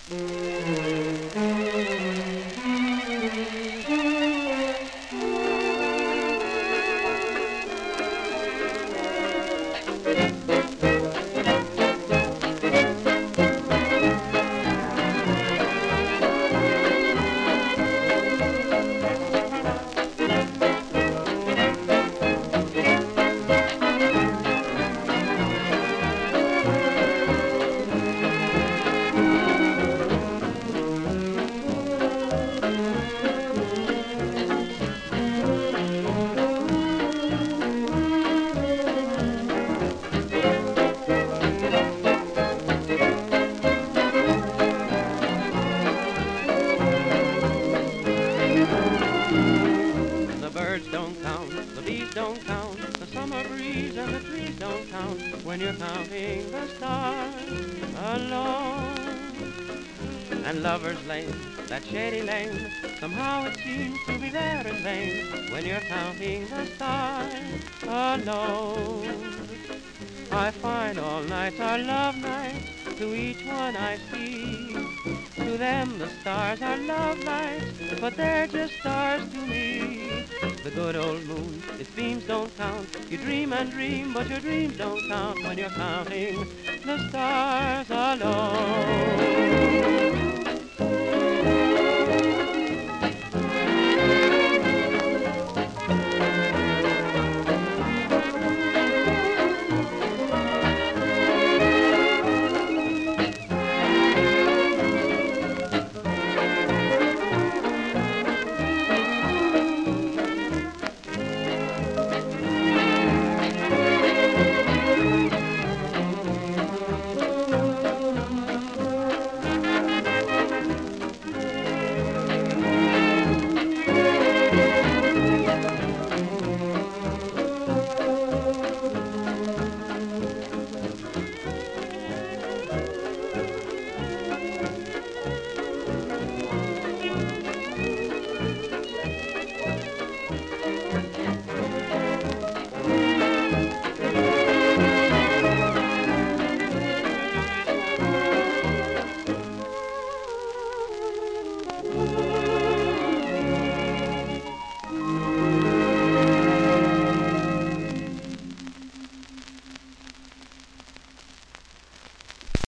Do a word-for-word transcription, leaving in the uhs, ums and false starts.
The birds don't count, the bees don't count, the summer breeze and the trees don't count when you're counting the stars alone. And Lover's Lane, that shady lane, somehow it seems to be there in vain when you're counting the stars alone. I find all nights are love nights, to each one I see. To them the stars are love lights, but they're just stars to me. The good old moon, its beams don't count. You dream and dream, but your dreams don't count when you're counting the stars alone.